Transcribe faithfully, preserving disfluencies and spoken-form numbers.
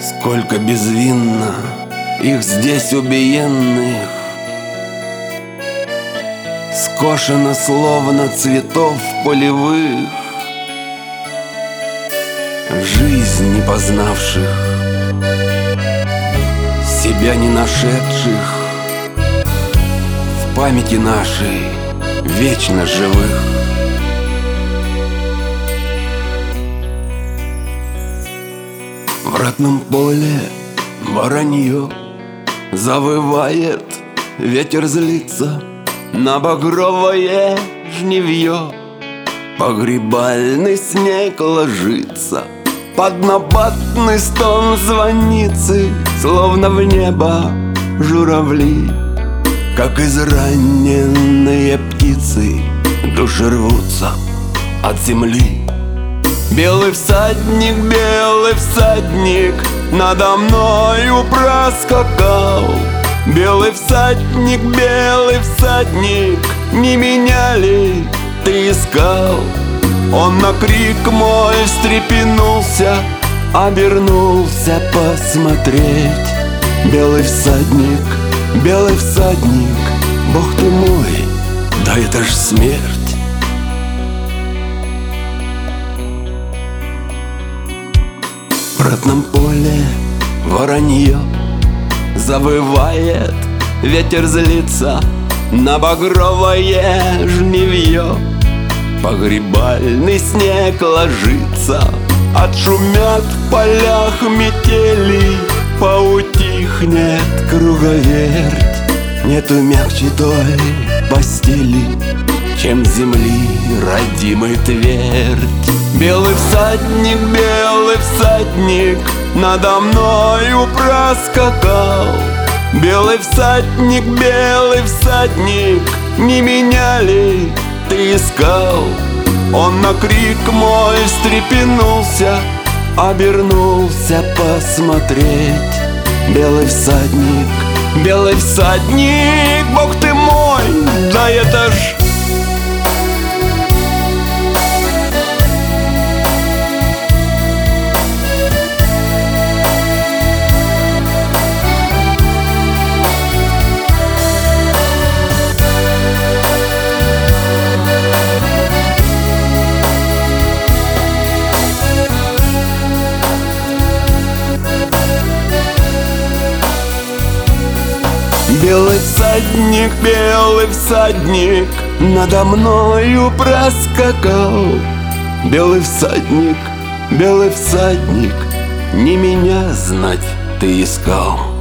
Сколько безвинно их здесь убиенных, скошено словно цветов полевых, жизнь не познавших, себя не нашедших, в памяти нашей вечно живых. В ратном поле воронье завывает, ветер злится на багровое жнивье. Погребальный снег ложится под набатный стон звонницы, словно в небо журавли, как израненные птицы, души рвутся от земли. Белый всадник, белый всадник надо мною проскакал. Белый всадник, белый всадник, не меня ли ты искал? Он на крик мой встрепенулся, обернулся посмотреть. Белый всадник, белый всадник, Бог ты мой, да это ж смерть. В ратном поле воронье завывает, ветер злится на багровое жнивье. Погребальный снег ложится, отшумят в полях метели, поутихнет круговерть. Нету мягче той постели, чем земли родимой твердь. Белый всадник, белый всадник надо мною проскакал. Белый всадник, белый всадник, не меня ли ты искал? Он на крик мой встрепенулся, обернулся посмотреть. Белый всадник, белый всадник, Бог ты мой, да это ж белый всадник, белый всадник надо мною проскакал. Белый всадник, белый всадник, не меня знать ты искал.